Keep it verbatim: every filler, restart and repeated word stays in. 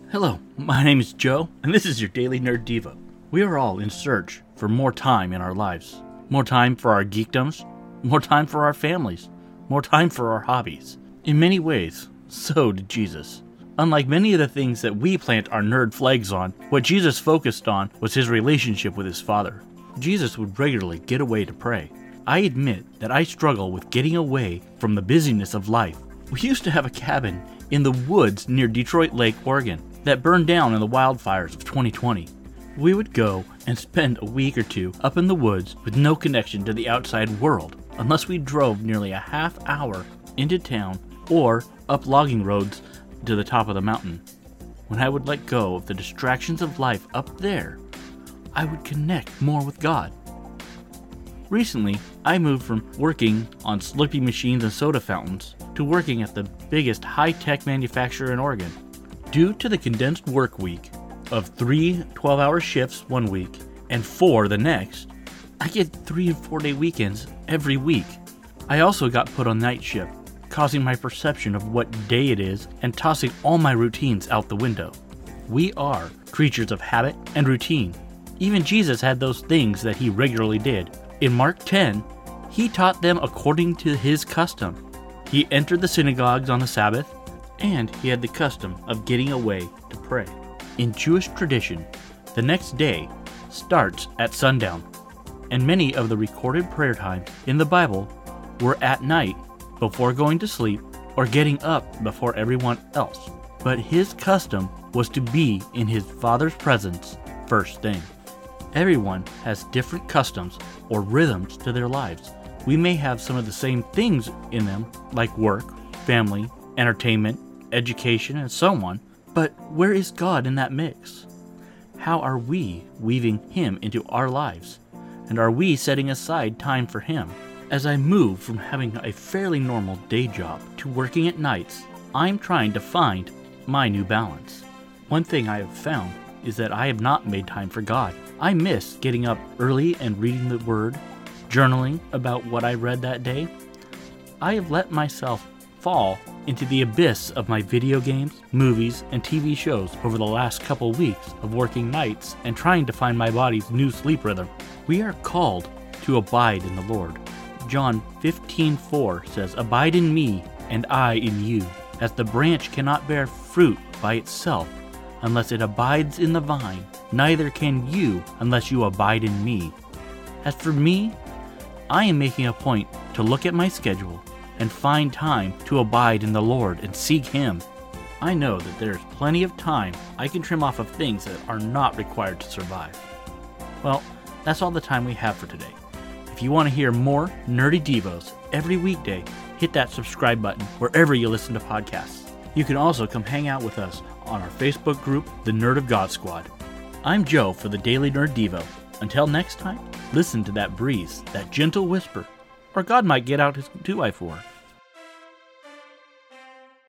Hello, my name is Joe, and this is your Daily Nerd Devo. We are all in search for more time in our lives. More time for our geekdoms, more time for our families, more time for our hobbies. In many ways, so did Jesus. Unlike many of the things that we plant our nerd flags on, what Jesus focused on was his relationship with his Father. Jesus would regularly get away to pray. I admit that I struggle with getting away from the busyness of life. We used to have a cabin in the woods near Detroit Lake, Oregon, that burned down in the wildfires of twenty twenty. We would go and spend a week or two up in the woods with no connection to the outside world, unless we drove nearly a half hour into town or up logging roads to the top of the mountain. When I would let go of the distractions of life up there, I would connect more with God. Recently, I moved from working on Slurpee machines and soda fountains to working at the biggest high-tech manufacturer in Oregon. Due to the condensed work week of three twelve-hour shifts one week and four the next, I get three and four-day weekends every week. I also got put on night shift, causing my perception of what day it is and tossing all my routines out the window. We are creatures of habit and routine. Even Jesus had those things that he regularly did. In Mark ten, he taught them according to his custom. He entered the synagogues on the Sabbath, and he had the custom of getting away to pray. In Jewish tradition, the next day starts at sundown, and many of the recorded prayer times in the Bible were at night before going to sleep or getting up before everyone else. But his custom was to be in his Father's presence first thing. Everyone has different customs or rhythms to their lives. We may have some of the same things in them, like work, family, entertainment, education, and so on, but where is God in that mix? How are we weaving him into our lives? And are we setting aside time for him? As I move from having a fairly normal day job to working at nights, I'm trying to find my new balance. One thing I have found is that I have not made time for God. I miss getting up early and reading the Word, journaling about what I read that day. I have let myself fall into the abyss of my video games, movies, and T V shows over the last couple weeks of working nights and trying to find my body's new sleep rhythm. We are called to abide in the Lord. John fifteen four says, "Abide in me, and I in you, as the branch cannot bear fruit by itself unless it abides in the vine, neither can you unless you abide in me." As for me, I am making a point to look at my schedule and find time to abide in the Lord and seek him. I know that there is plenty of time I can trim off of things that are not required to survive. Well, that's all the time we have for today. If you want to hear more Nerdy Devos every weekday, hit that subscribe button wherever you listen to podcasts. You can also come hang out with us on our Facebook group, The Nerd of God Squad. I'm Joe for the Daily Nerd Devo. Until next time, listen to that breeze, that gentle whisper, or God might get out his two by four.